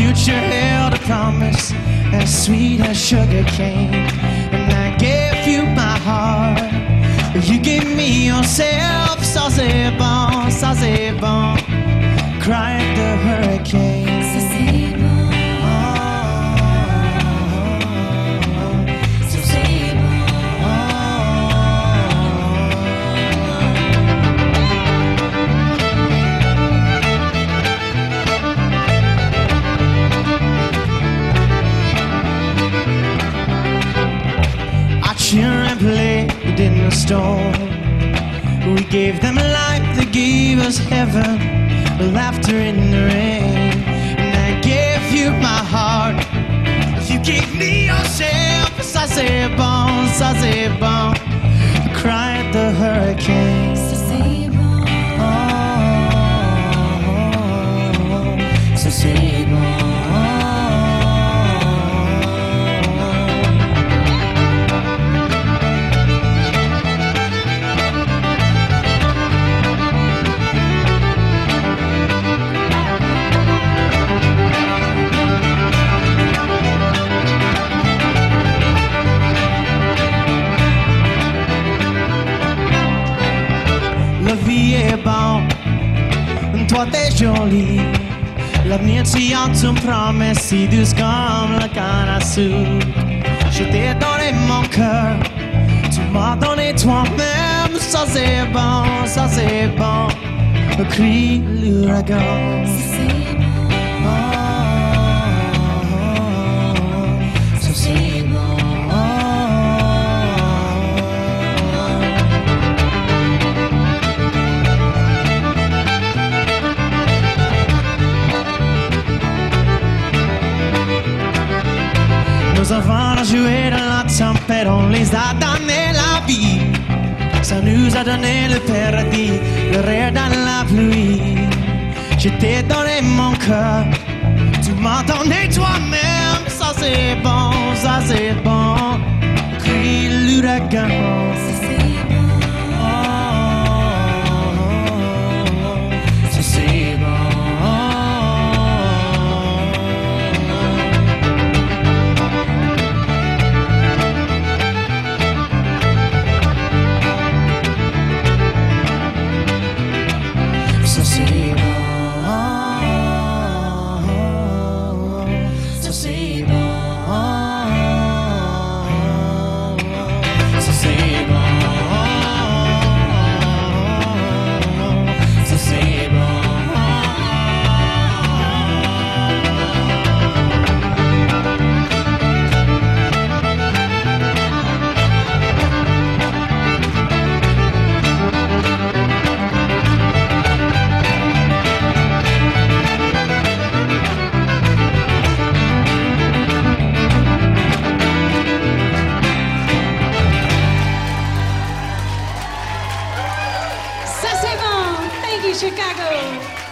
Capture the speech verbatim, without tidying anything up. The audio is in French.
future held a promise as sweet as sugar cane. And I gave you my heart, you gave me yourself. Ça c'est bon, ça c'est bon, cried the hurricane. Ça c'est bon. Ça c'est bon. I cheer and play in the storm. We gave them life, they gave us heaven, laughter in the rain. And I gave you my heart, you gave me yourself. Ça c'est bon, ça c'est bon, cried the hurricane. Ça c'est bon. Oh, ça c'est bon. La vie est bonne, toi t'es jolie. L'avenir t'y en te promet si douce comme la canne à sucre. Je t'ai donné mon cœur, tu m'as donné toi-même. Ça c'est bon, ça c'est bon, crie l'ouragan. Ça c'est bon. Oh, ça c'est bon. Nos enfants ont joué dans la tempête, on les a donné la vie. Ça nous a donné le paradis, le rire dans la pluie. Je t'ai donné mon cœur, tu m'as donné toi-même. Ça c'est bon, ça c'est bon, crie l'ouragan. Ça c'est bon. Oh, ça c'est bon. Ça c'est bon, ça c'est bon, ça c'est bon, ça c'est bon. Ça c'est bon. Thank you, Chicago.